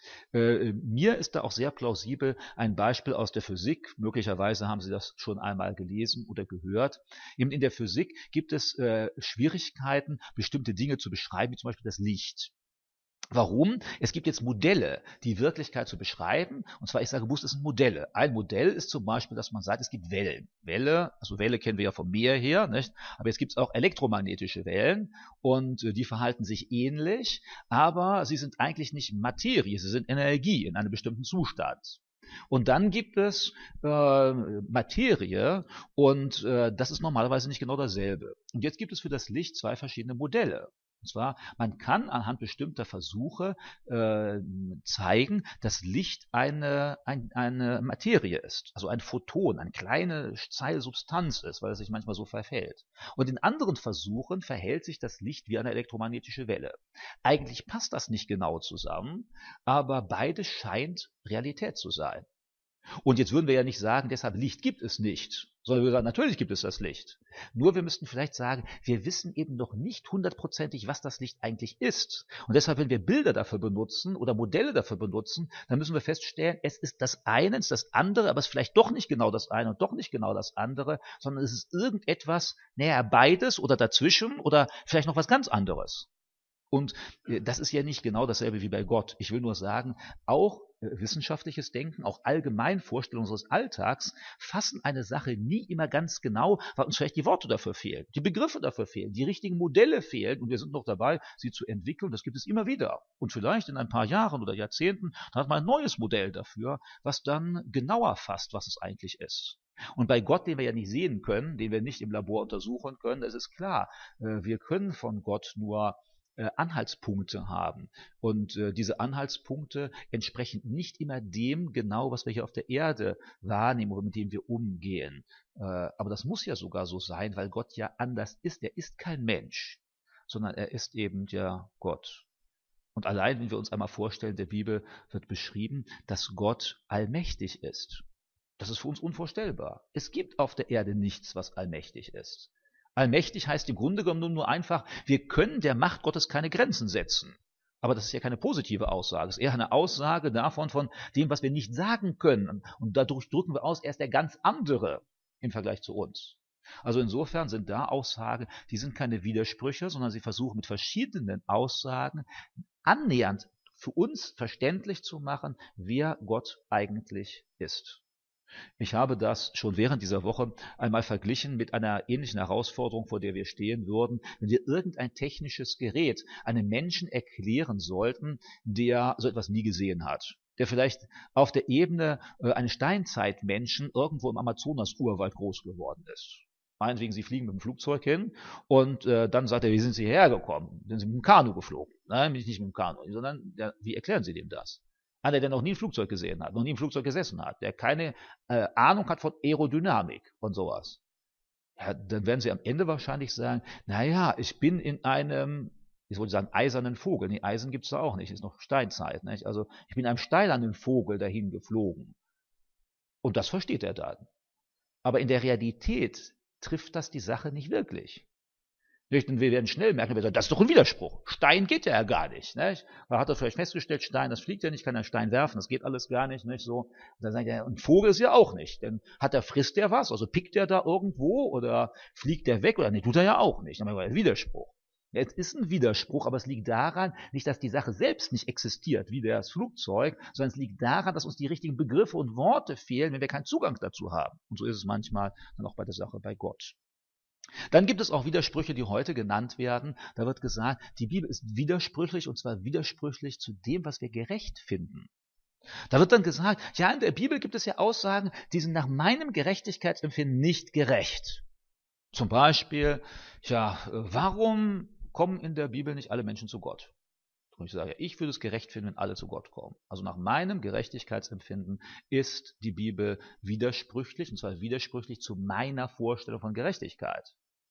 Äh, mir ist da auch sehr plausibel ein Beispiel aus der Physik. Möglicherweise haben Sie das schon einmal gelesen oder gehört. Eben in der Physik gibt es äh, Schwierigkeiten, bestimmte Dinge zu beschreiben, wie zum Beispiel das Licht. Warum? Es gibt jetzt Modelle, die Wirklichkeit zu beschreiben. Und zwar, ich sage bewusst, es sind Modelle. Ein Modell ist zum Beispiel, dass man sagt, es gibt Wellen. Welle, also Welle kennen wir ja vom Meer her, nicht? Aber jetzt gibt es auch elektromagnetische Wellen und die verhalten sich ähnlich, aber sie sind eigentlich nicht Materie, sie sind Energie in einem bestimmten Zustand. Und dann gibt es äh, Materie und äh, das ist normalerweise nicht genau dasselbe. Und jetzt gibt es für das Licht zwei verschiedene Modelle. Und zwar, man kann anhand bestimmter Versuche äh, zeigen, dass Licht eine, ein, eine Materie ist, also ein Photon, eine kleine Zeile Substanz ist, weil es sich manchmal so verhält. Und in anderen Versuchen verhält sich das Licht wie eine elektromagnetische Welle. Eigentlich passt das nicht genau zusammen, aber beides scheint Realität zu sein. Und jetzt würden wir ja nicht sagen, deshalb Licht gibt es nicht, sondern wir sagen, natürlich gibt es das Licht. Nur wir müssten vielleicht sagen, wir wissen eben noch nicht hundertprozentig, was das Licht eigentlich ist. Und deshalb, wenn wir Bilder dafür benutzen oder Modelle dafür benutzen, dann müssen wir feststellen, es ist das eine, es ist das andere, aber es ist vielleicht doch nicht genau das eine und doch nicht genau das andere, sondern es ist irgendetwas, naja, beides oder dazwischen oder vielleicht noch was ganz anderes. Und das ist ja nicht genau dasselbe wie bei Gott. Ich will nur sagen, auch wissenschaftliches Denken, auch allgemein Vorstellungen unseres Alltags fassen eine Sache nie immer ganz genau, weil uns vielleicht die Worte dafür fehlen, die Begriffe dafür fehlen, die richtigen Modelle fehlen und wir sind noch dabei, sie zu entwickeln. Das gibt es immer wieder. Und vielleicht in ein paar Jahren oder Jahrzehnten dann hat man ein neues Modell dafür, was dann genauer fasst, was es eigentlich ist. Und bei Gott, den wir ja nicht sehen können, den wir nicht im Labor untersuchen können, das ist klar, wir können von Gott nur Anhaltspunkte haben. Und äh, diese Anhaltspunkte entsprechen nicht immer dem genau, was wir hier auf der Erde wahrnehmen oder mit dem wir umgehen. Äh, aber das muss ja sogar so sein, weil Gott ja anders ist. Er ist kein Mensch, sondern er ist eben ja Gott. Und allein, wenn wir uns einmal vorstellen, in der Bibel wird beschrieben, dass Gott allmächtig ist. Das ist für uns unvorstellbar. Es gibt auf der Erde nichts, was allmächtig ist. Allmächtig heißt im Grunde genommen nur einfach, wir können der Macht Gottes keine Grenzen setzen. Aber das ist ja keine positive Aussage. Es ist eher eine Aussage davon, von dem, was wir nicht sagen können. Und dadurch drücken wir aus, er ist der ganz andere im Vergleich zu uns. Also insofern sind da Aussagen, die sind keine Widersprüche, sondern sie versuchen mit verschiedenen Aussagen annähernd für uns verständlich zu machen, wer Gott eigentlich ist. Ich habe das schon während dieser Woche einmal verglichen mit einer ähnlichen Herausforderung, vor der wir stehen würden, wenn wir irgendein technisches Gerät einem Menschen erklären sollten, der so etwas nie gesehen hat, der vielleicht auf der Ebene äh, eines Steinzeitmenschen irgendwo im Amazonas-Urwald groß geworden ist. Meinetwegen, Sie fliegen mit dem Flugzeug hin und äh, dann sagt er, wie sind Sie hierher gekommen? Sind Sie mit dem Kanu geflogen? Nein, bin ich nicht mit dem Kanu, sondern ja, wie erklären Sie dem das? Einer, der noch nie ein Flugzeug gesehen hat, noch nie im Flugzeug gesessen hat, der keine äh, Ahnung hat von Aerodynamik und sowas. Ja, dann werden Sie am Ende wahrscheinlich sagen, naja, ich bin in einem, ich wollte sagen, eisernen Vogel. Nee, Eisen gibt's da auch nicht, ist noch Steinzeit. Nicht? Also ich bin einem steinernen Vogel dahin geflogen. Und das versteht er dann. Aber in der Realität trifft das die Sache nicht wirklich. Nicht? Und wir werden schnell merken, wir sagen, das ist doch ein Widerspruch. Stein geht ja gar nicht. Nicht? Man hat er vielleicht festgestellt, Stein, das fliegt ja nicht, kann ein Stein werfen, das geht alles gar nicht. Nicht? So. Und dann sagt er, ein Vogel ist ja auch nicht. Denn hat er, frisst der was? Also pickt er da irgendwo oder fliegt der weg? Oder nee, tut er ja auch nicht. Dann haben wir einen Widerspruch. Ja, es ist ein Widerspruch, aber es liegt daran, nicht, dass die Sache selbst nicht existiert, wie das Flugzeug, sondern es liegt daran, dass uns die richtigen Begriffe und Worte fehlen, wenn wir keinen Zugang dazu haben. Und so ist es manchmal dann auch bei der Sache bei Gott. Dann gibt es auch Widersprüche, die heute genannt werden. Da wird gesagt, die Bibel ist widersprüchlich, und zwar widersprüchlich zu dem, was wir gerecht finden. Da wird dann gesagt, ja, in der Bibel gibt es ja Aussagen, die sind nach meinem Gerechtigkeitsempfinden nicht gerecht. Zum Beispiel, ja, warum kommen in der Bibel nicht alle Menschen zu Gott? Und ich sage, ich würde es gerecht finden, wenn alle zu Gott kommen. Also nach meinem Gerechtigkeitsempfinden ist die Bibel widersprüchlich, und zwar widersprüchlich zu meiner Vorstellung von Gerechtigkeit.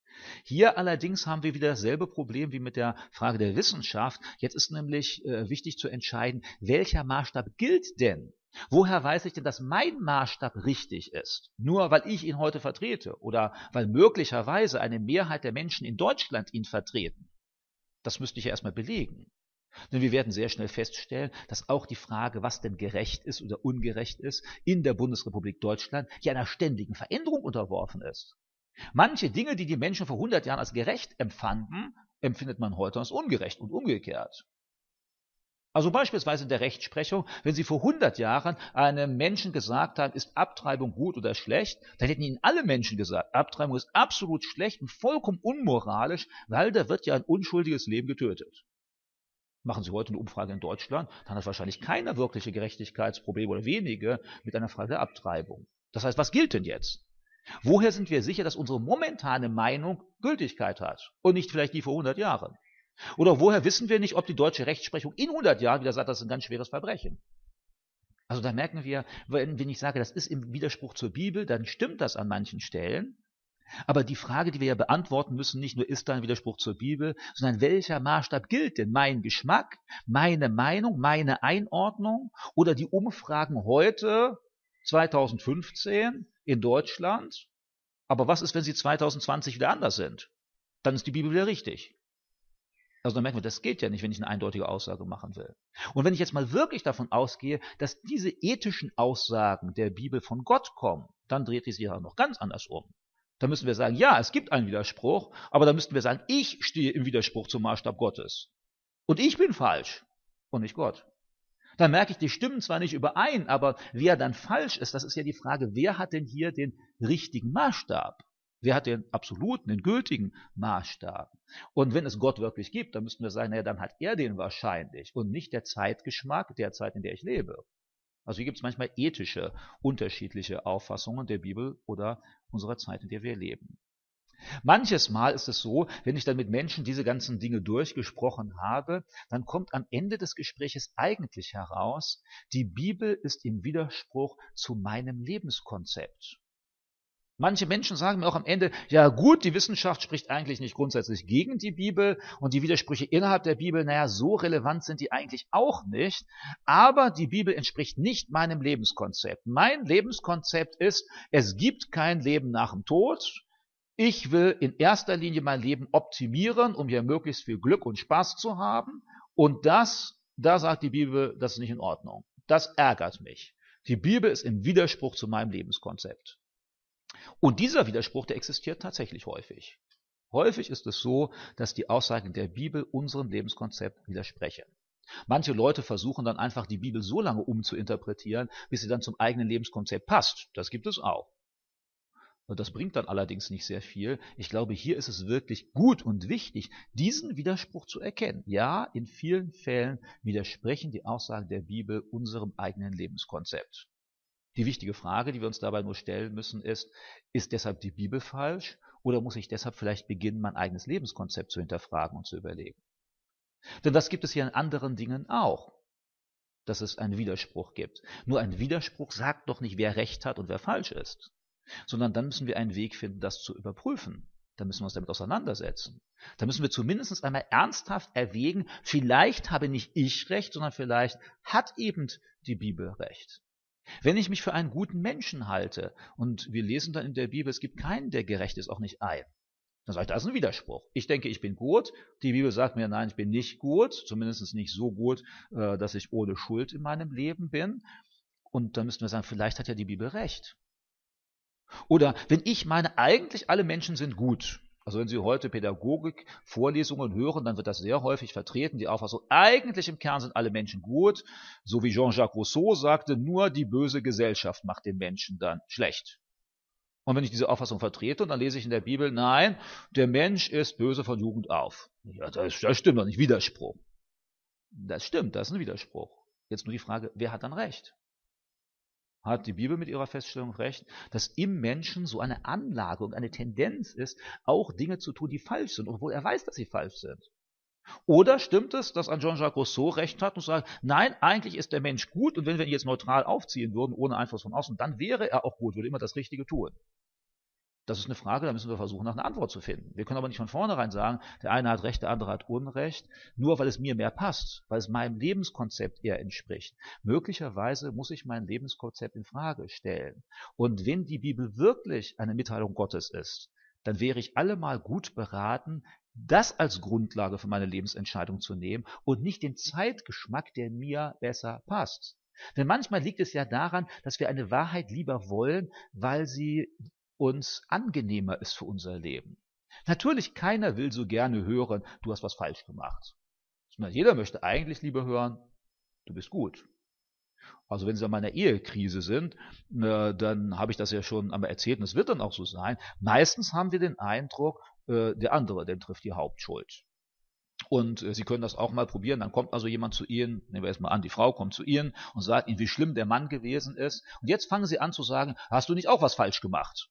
Hier allerdings haben wir wieder dasselbe Problem wie mit der Frage der Wissenschaft. Jetzt ist nämlich äh, wichtig zu entscheiden, welcher Maßstab gilt denn? Woher weiß ich denn, dass mein Maßstab richtig ist? Nur weil ich ihn heute vertrete oder weil möglicherweise eine Mehrheit der Menschen in Deutschland ihn vertreten. Das müsste ich ja erstmal belegen. Denn wir werden sehr schnell feststellen, dass auch die Frage, was denn gerecht ist oder ungerecht ist, in der Bundesrepublik Deutschland ja einer ständigen Veränderung unterworfen ist. Manche Dinge, die die Menschen vor hundert Jahren als gerecht empfanden, empfindet man heute als ungerecht und umgekehrt. Also beispielsweise in der Rechtsprechung, wenn Sie vor hundert Jahren einem Menschen gesagt haben, ist Abtreibung gut oder schlecht, dann hätten Ihnen alle Menschen gesagt, Abtreibung ist absolut schlecht und vollkommen unmoralisch, weil da wird ja ein unschuldiges Leben getötet. Machen Sie heute eine Umfrage in Deutschland, dann hat wahrscheinlich keiner wirkliche Gerechtigkeitsprobleme oder wenige mit einer Frage der Abtreibung. Das heißt, was gilt denn jetzt? Woher sind wir sicher, dass unsere momentane Meinung Gültigkeit hat und nicht vielleicht die vor hundert Jahren? Oder woher wissen wir nicht, ob die deutsche Rechtsprechung in hundert Jahren wieder sagt, das ist ein ganz schweres Verbrechen? Also da merken wir, wenn ich sage, das ist im Widerspruch zur Bibel, dann stimmt das an manchen Stellen. Aber die Frage, die wir ja beantworten müssen, nicht nur ist da ein Widerspruch zur Bibel, sondern welcher Maßstab gilt denn? Mein Geschmack, meine Meinung, meine Einordnung oder die Umfragen heute, zweitausendfünfzehn, in Deutschland? Aber was ist, wenn sie zweitausendzwanzig wieder anders sind? Dann ist die Bibel wieder richtig. Also dann merken wir, das geht ja nicht, wenn ich eine eindeutige Aussage machen will. Und wenn ich jetzt mal wirklich davon ausgehe, dass diese ethischen Aussagen der Bibel von Gott kommen, dann dreht die sich ja noch ganz anders um. Da müssen wir sagen, ja, es gibt einen Widerspruch, aber da müssten wir sagen, ich stehe im Widerspruch zum Maßstab Gottes. Und ich bin falsch und nicht Gott. Dann merke ich, die stimmen zwar nicht überein, aber wer dann falsch ist, das ist ja die Frage, wer hat denn hier den richtigen Maßstab? Wer hat den absoluten, den gültigen Maßstab? Und wenn es Gott wirklich gibt, dann müssten wir sagen, naja, dann hat er den wahrscheinlich und nicht der Zeitgeschmack der Zeit, in der ich lebe. Also hier gibt es manchmal ethische, unterschiedliche Auffassungen der Bibel oder unserer Zeit, in der wir leben. Manches Mal ist es so, wenn ich dann mit Menschen diese ganzen Dinge durchgesprochen habe, dann kommt am Ende des Gespräches eigentlich heraus, die Bibel ist im Widerspruch zu meinem Lebenskonzept. Manche Menschen sagen mir auch am Ende, ja gut, die Wissenschaft spricht eigentlich nicht grundsätzlich gegen die Bibel und die Widersprüche innerhalb der Bibel, naja, so relevant sind die eigentlich auch nicht, aber die Bibel entspricht nicht meinem Lebenskonzept. Mein Lebenskonzept ist, es gibt kein Leben nach dem Tod. Ich will in erster Linie mein Leben optimieren, um hier möglichst viel Glück und Spaß zu haben. Und das, da sagt die Bibel, das ist nicht in Ordnung. Das ärgert mich. Die Bibel ist im Widerspruch zu meinem Lebenskonzept. Und dieser Widerspruch, der existiert tatsächlich häufig. Häufig ist es so, dass die Aussagen der Bibel unserem Lebenskonzept widersprechen. Manche Leute versuchen dann einfach, die Bibel so lange umzuinterpretieren, bis sie dann zum eigenen Lebenskonzept passt. Das gibt es auch. Das bringt dann allerdings nicht sehr viel. Ich glaube, hier ist es wirklich gut und wichtig, diesen Widerspruch zu erkennen. Ja, in vielen Fällen widersprechen die Aussagen der Bibel unserem eigenen Lebenskonzept. Die wichtige Frage, die wir uns dabei nur stellen müssen, ist, ist deshalb die Bibel falsch oder muss ich deshalb vielleicht beginnen, mein eigenes Lebenskonzept zu hinterfragen und zu überlegen? Denn das gibt es ja in anderen Dingen auch, dass es einen Widerspruch gibt. Nur ein Widerspruch sagt doch nicht, wer Recht hat und wer falsch ist, sondern dann müssen wir einen Weg finden, das zu überprüfen. Da müssen wir uns damit auseinandersetzen. Da müssen wir zumindest einmal ernsthaft erwägen, vielleicht habe nicht ich recht, sondern vielleicht hat eben die Bibel recht. Wenn ich mich für einen guten Menschen halte, und wir lesen dann in der Bibel, es gibt keinen, der gerecht ist, auch nicht ein, dann sage ich, da ist ein Widerspruch. Ich denke, ich bin gut, die Bibel sagt mir, nein, ich bin nicht gut, zumindest nicht so gut, dass ich ohne Schuld in meinem Leben bin. Und dann müssten wir sagen, vielleicht hat ja die Bibel recht. Oder wenn ich meine, eigentlich alle Menschen sind gut. Also wenn Sie heute Pädagogik-Vorlesungen hören, dann wird das sehr häufig vertreten, die Auffassung, eigentlich im Kern sind alle Menschen gut, so wie Jean-Jacques Rousseau sagte, nur die böse Gesellschaft macht den Menschen dann schlecht. Und wenn ich diese Auffassung vertrete, dann lese ich in der Bibel, nein, der Mensch ist böse von Jugend auf. Ja, das, das stimmt doch nicht, Widerspruch. Das stimmt, das ist ein Widerspruch. Jetzt nur die Frage, wer hat dann recht? Hat die Bibel mit ihrer Feststellung recht, dass im Menschen so eine Anlage und eine Tendenz ist, auch Dinge zu tun, die falsch sind, obwohl er weiß, dass sie falsch sind? Oder stimmt es, dass ein Jean-Jacques Rousseau recht hat und sagt, nein, eigentlich ist der Mensch gut und wenn wir ihn jetzt neutral aufziehen würden, ohne Einfluss von außen, dann wäre er auch gut, würde immer das Richtige tun? Das ist eine Frage, da müssen wir versuchen, nach einer Antwort zu finden. Wir können aber nicht von vornherein sagen, der eine hat Recht, der andere hat Unrecht, nur weil es mir mehr passt, weil es meinem Lebenskonzept eher entspricht. Möglicherweise muss ich mein Lebenskonzept in Frage stellen. Und wenn die Bibel wirklich eine Mitteilung Gottes ist, dann wäre ich allemal gut beraten, das als Grundlage für meine Lebensentscheidung zu nehmen und nicht den Zeitgeschmack, der mir besser passt. Denn manchmal liegt es ja daran, dass wir eine Wahrheit lieber wollen, weil sie uns angenehmer ist für unser Leben. Natürlich, keiner will so gerne hören, du hast was falsch gemacht. Jeder möchte eigentlich lieber hören, du bist gut. Also wenn Sie an meiner Ehekrise sind, dann habe ich das ja schon einmal erzählt und es wird dann auch so sein. Meistens haben wir den Eindruck, der andere, der trifft die Hauptschuld. Und Sie können das auch mal probieren. Dann kommt also jemand zu Ihnen, nehmen wir erstmal an, die Frau kommt zu Ihnen und sagt Ihnen, wie schlimm der Mann gewesen ist. Und jetzt fangen Sie an zu sagen, hast du nicht auch was falsch gemacht?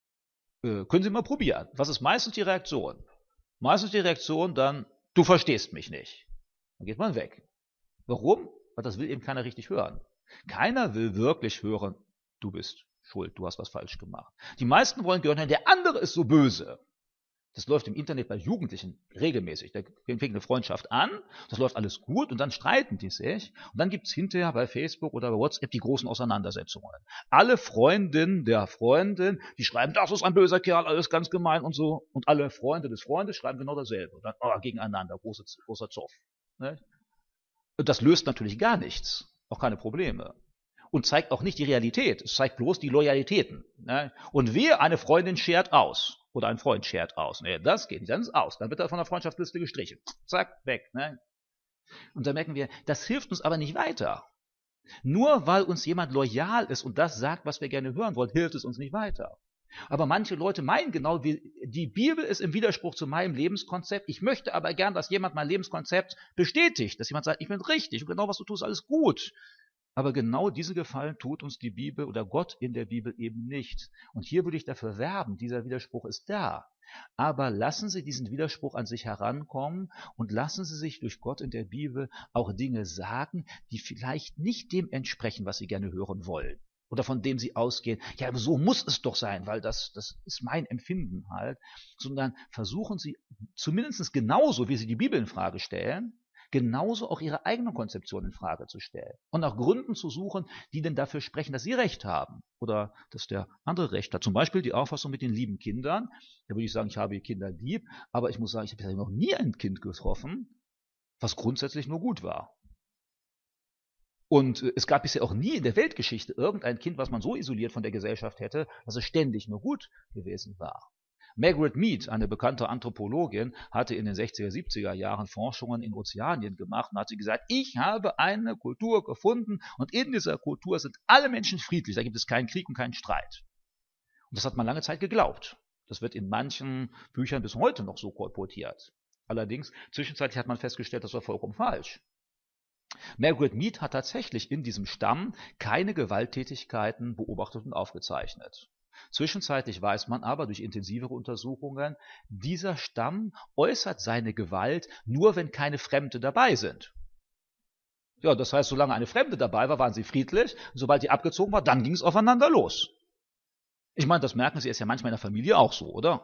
Äh, können Sie mal probieren. Was ist meistens die Reaktion? Meistens die Reaktion dann, du verstehst mich nicht. Dann geht man weg. Warum? Weil das will eben keiner richtig hören. Keiner will wirklich hören, du bist schuld, du hast was falsch gemacht. Die meisten wollen hören, der andere ist so böse. Das läuft im Internet bei Jugendlichen regelmäßig. Da fängt eine Freundschaft an, das läuft alles gut und dann streiten die sich. Und dann gibt's hinterher bei Facebook oder bei WhatsApp die großen Auseinandersetzungen. Alle Freundinnen der Freundin, die schreiben, das ist ein böser Kerl, alles ganz gemein und so. Und alle Freunde des Freundes schreiben genau dasselbe. Und dann oh, gegeneinander, große, großer Zoff. Ne? Und das löst natürlich gar nichts, auch keine Probleme. Und zeigt auch nicht die Realität, es zeigt bloß die Loyalitäten. Ne? Und wehe, eine Freundin schert aus. Oder ein Freund schert aus. Nee, das geht nicht, dann ist es aus. Dann wird er von der Freundschaftsliste gestrichen. Zack, weg. Ne? Und da merken wir, das hilft uns aber nicht weiter. Nur weil uns jemand loyal ist und das sagt, was wir gerne hören wollen, hilft es uns nicht weiter. Aber manche Leute meinen genau, die Bibel ist im Widerspruch zu meinem Lebenskonzept. Ich möchte aber gern, dass jemand mein Lebenskonzept bestätigt. Dass jemand sagt, ich bin richtig und genau, was du tust, alles gut. Aber genau diese Gefallen tut uns die Bibel oder Gott in der Bibel eben nicht. Und hier würde ich dafür werben, dieser Widerspruch ist da. Aber lassen Sie diesen Widerspruch an sich herankommen und lassen Sie sich durch Gott in der Bibel auch Dinge sagen, die vielleicht nicht dem entsprechen, was Sie gerne hören wollen. Oder von dem Sie ausgehen, ja, aber so muss es doch sein, weil das, das ist mein Empfinden halt. Sondern versuchen Sie zumindest genauso, wie Sie die Bibel in Frage stellen, genauso auch ihre eigene Konzeption in Frage zu stellen und nach Gründen zu suchen, die denn dafür sprechen, dass sie Recht haben oder dass der andere Recht hat. Zum Beispiel die Auffassung mit den lieben Kindern. Da würde ich sagen, ich habe die Kinder lieb, aber ich muss sagen, ich habe noch nie ein Kind getroffen, was grundsätzlich nur gut war. Und es gab bisher auch nie in der Weltgeschichte irgendein Kind, was man so isoliert von der Gesellschaft hätte, dass es ständig nur gut gewesen war. Margaret Mead, eine bekannte Anthropologin, hatte in den sechziger, siebziger Jahren Forschungen in Ozeanien gemacht und hat sie gesagt, ich habe eine Kultur gefunden und in dieser Kultur sind alle Menschen friedlich, da gibt es keinen Krieg und keinen Streit. Und das hat man lange Zeit geglaubt. Das wird in manchen Büchern bis heute noch so kolportiert. Allerdings, zwischenzeitlich hat man festgestellt, das war vollkommen falsch. Margaret Mead hat tatsächlich in diesem Stamm keine Gewalttätigkeiten beobachtet und aufgezeichnet. Zwischenzeitlich weiß man aber durch intensivere Untersuchungen, dieser Stamm äußert seine Gewalt nur, wenn keine Fremde dabei sind. Ja, das heißt, solange eine Fremde dabei war, waren sie friedlich. Sobald die abgezogen war, dann ging es aufeinander los. Ich meine, das merken Sie, ist ja manchmal in der Familie auch so, oder?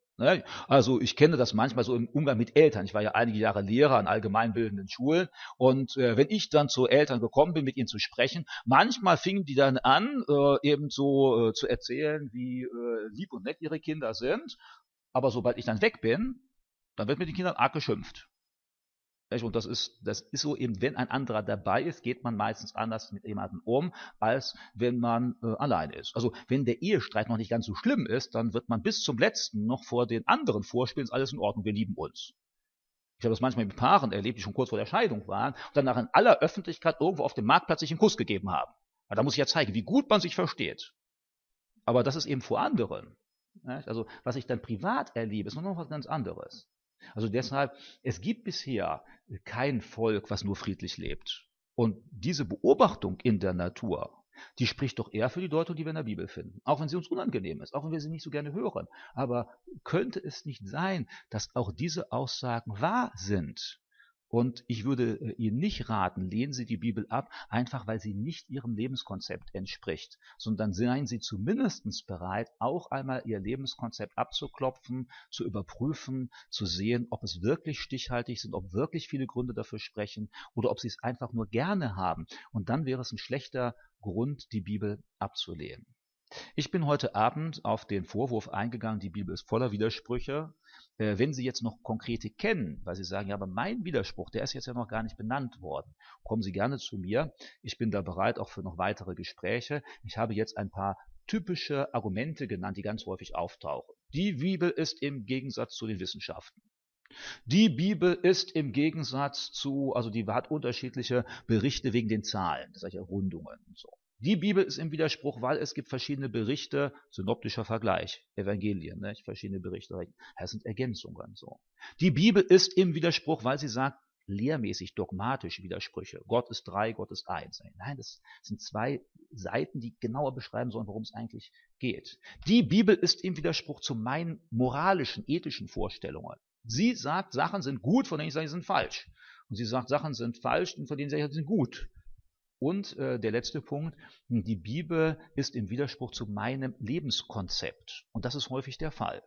Also ich kenne das manchmal so im Umgang mit Eltern. Ich war ja einige Jahre Lehrer an allgemeinbildenden Schulen und äh, wenn ich dann zu Eltern gekommen bin, mit ihnen zu sprechen, manchmal fingen die dann an, äh, eben so äh, zu erzählen, wie äh, lieb und nett ihre Kinder sind. Aber sobald ich dann weg bin, dann wird mit den Kindern arg geschimpft. Und das ist, das ist so eben, wenn ein anderer dabei ist, geht man meistens anders mit jemandem um, als wenn man äh, allein ist. Also wenn der Ehestreit noch nicht ganz so schlimm ist, dann wird man bis zum Letzten noch vor den anderen vorspielen, ist alles in Ordnung, wir lieben uns. Ich habe das manchmal mit Paaren erlebt, die schon kurz vor der Scheidung waren und danach in aller Öffentlichkeit irgendwo auf dem Marktplatz sich einen Kuss gegeben haben. Aber da muss ich ja zeigen, wie gut man sich versteht. Aber das ist eben vor anderen. Also was ich dann privat erlebe, ist noch was ganz anderes. Also deshalb, es gibt bisher kein Volk, was nur friedlich lebt. Und diese Beobachtung in der Natur, die spricht doch eher für die Deutung, die wir in der Bibel finden. Auch wenn sie uns unangenehm ist, auch wenn wir sie nicht so gerne hören. Aber könnte es nicht sein, dass auch diese Aussagen wahr sind? Und ich würde Ihnen nicht raten, lehnen Sie die Bibel ab, einfach weil sie nicht Ihrem Lebenskonzept entspricht, sondern seien Sie zumindest bereit, auch einmal Ihr Lebenskonzept abzuklopfen, zu überprüfen, zu sehen, ob es wirklich stichhaltig sind, ob wirklich viele Gründe dafür sprechen oder ob Sie es einfach nur gerne haben. Und dann wäre es ein schlechter Grund, die Bibel abzulehnen. Ich bin heute Abend auf den Vorwurf eingegangen, die Bibel ist voller Widersprüche. Äh, wenn Sie jetzt noch konkrete kennen, weil Sie sagen, ja, aber mein Widerspruch, der ist jetzt ja noch gar nicht benannt worden, kommen Sie gerne zu mir. Ich bin da bereit auch für noch weitere Gespräche. Ich habe jetzt ein paar typische Argumente genannt, die ganz häufig auftauchen. Die Bibel ist im Gegensatz zu den Wissenschaften. Die Bibel ist im Gegensatz zu, also die hat unterschiedliche Berichte wegen den Zahlen, das heißt ja Rundungen und so. Die Bibel ist im Widerspruch, weil es gibt verschiedene Berichte, synoptischer Vergleich, Evangelien, ne, verschiedene Berichte, das sind Ergänzungen so. Die Bibel ist im Widerspruch, weil sie sagt, lehrmäßig, dogmatisch Widersprüche. Gott ist drei, Gott ist eins. Nein, das sind zwei Seiten, die genauer beschreiben sollen, worum es eigentlich geht. Die Bibel ist im Widerspruch zu meinen moralischen, ethischen Vorstellungen. Sie sagt, Sachen sind gut, von denen ich sage, sie sind falsch. Und sie sagt, Sachen sind falsch, von denen ich sage, sie sind gut. Und äh, der letzte Punkt, die Bibel ist im Widerspruch zu meinem Lebenskonzept. Und das ist häufig der Fall.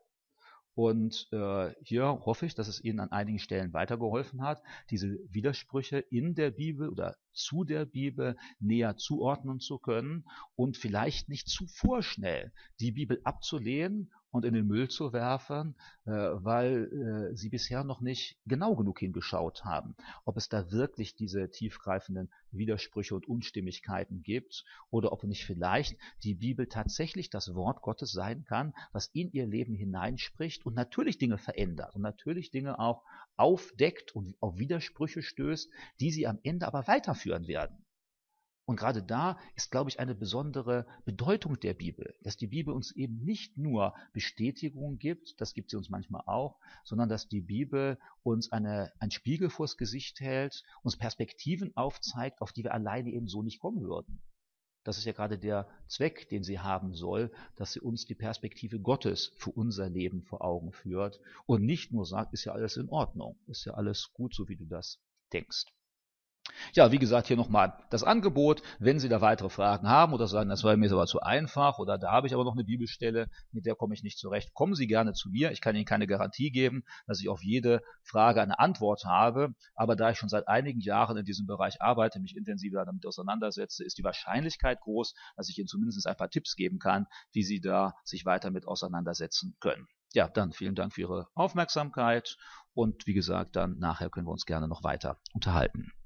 Und äh, hier hoffe ich, dass es Ihnen an einigen Stellen weitergeholfen hat, diese Widersprüche in der Bibel oder zu der Bibel näher zuordnen zu können und vielleicht nicht zu vorschnell die Bibel abzulehnen und in den Müll zu werfen, äh, weil äh, Sie bisher noch nicht genau genug hingeschaut haben, ob es da wirklich diese tiefgreifenden Widersprüche und Unstimmigkeiten gibt oder ob nicht vielleicht die Bibel tatsächlich das Wort Gottes sein kann, was in Ihr Leben hineinspricht und natürlich Dinge verändert und natürlich Dinge auch aufdeckt und auf Widersprüche stößt, die Sie am Ende aber weiterführen werden. Und gerade da ist, glaube ich, eine besondere Bedeutung der Bibel, dass die Bibel uns eben nicht nur Bestätigung gibt, das gibt sie uns manchmal auch, sondern dass die Bibel uns eine, ein Spiegel vors Gesicht hält, uns Perspektiven aufzeigt, auf die wir alleine eben so nicht kommen würden. Das ist ja gerade der Zweck, den sie haben soll, dass sie uns die Perspektive Gottes für unser Leben vor Augen führt und nicht nur sagt, ist ja alles in Ordnung, ist ja alles gut, so wie du das denkst. Ja, wie gesagt, hier nochmal das Angebot, wenn Sie da weitere Fragen haben oder sagen, das war mir aber zu einfach oder da habe ich aber noch eine Bibelstelle, mit der komme ich nicht zurecht, kommen Sie gerne zu mir. Ich kann Ihnen keine Garantie geben, dass ich auf jede Frage eine Antwort habe, aber da ich schon seit einigen Jahren in diesem Bereich arbeite, mich intensiver damit auseinandersetze, ist die Wahrscheinlichkeit groß, dass ich Ihnen zumindest ein paar Tipps geben kann, wie Sie da sich weiter mit auseinandersetzen können. Ja, dann vielen Dank für Ihre Aufmerksamkeit und wie gesagt, dann nachher können wir uns gerne noch weiter unterhalten.